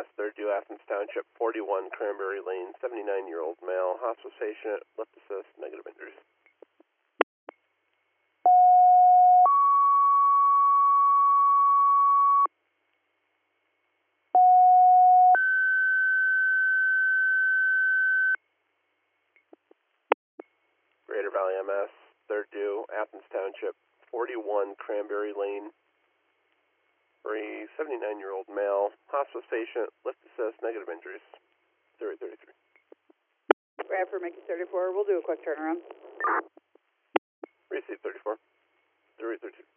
MS, third due Athens Township, 41 Cranberry Lane, 79-year-old male, hospice patient, left assist, negative injuries. Greater Valley MS, third due Athens Township, 41 Cranberry Lane, for a 79-year-old male, hospice patient, lift assist, negative injuries, 033. Bradford, Mickey 34, we'll do a quick turnaround. Receive 34, 032.